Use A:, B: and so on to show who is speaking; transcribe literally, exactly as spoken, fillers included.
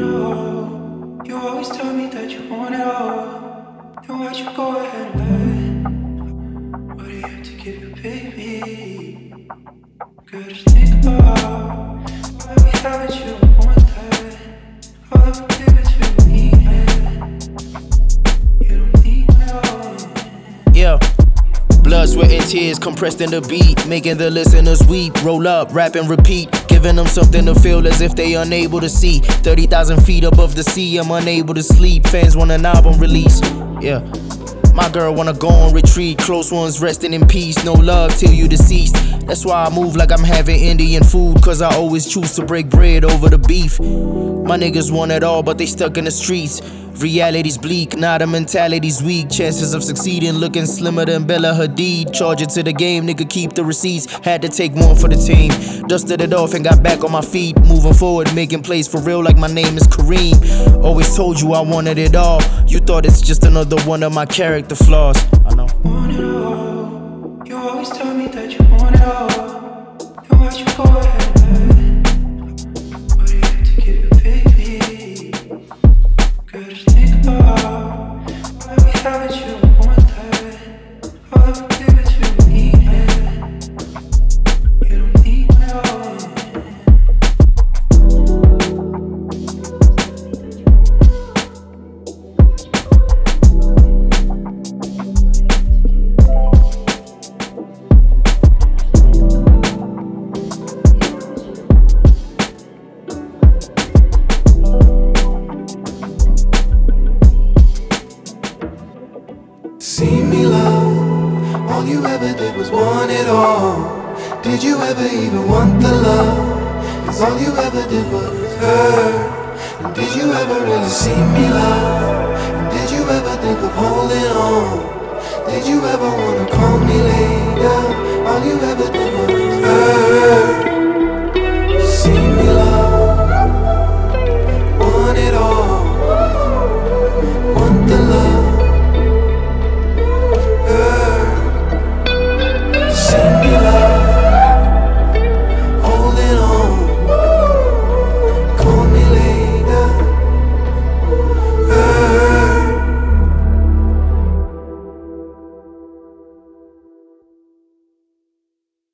A: it all. You always tell me that you want it all. Then why'd you go ahead and lie? What do you have to give your baby? Girl, just think about why we have it, you don't want that. All I would give it, you don't need it. You don't need it.
B: Yeah. Blood, sweat, and tears compressed in the beat, making the listeners weep. Roll up, rap and repeat, giving them something to feel as if they unable to see. thirty thousand feet above the sea, I'm unable to sleep. Fans want an album release, yeah. My girl wanna go on retreat, close ones resting in peace. No love till you deceased. That's why I move like I'm having Indian food, cause I always choose to break bread over the beef. My niggas want it all, but they stuck in the streets. Reality's bleak, now the mentality's weak. Chances of succeeding looking slimmer than Bella Hadid. Charge it to the game, nigga, keep the receipts. Had to take one for the team. Dusted it off and got back on my feet. Moving forward, making plays for real like my name is Kareem. Always told you I wanted it all. You thought it's just another one of my character flaws. I know.
A: Want it all. You always tell me that you want it all. Then why'd you go ahead and lie? What do you have to give your baby? Girl, just think about why we have it, you don't want that. All I would give it, you don't need it. You don't need it all.
C: See me love, all you ever did was want it all. Did you ever even want the love? Cause all you ever did was hurt. And did you ever really see me love? And did you ever think of holding on? Did you ever wanna call me later? All you ever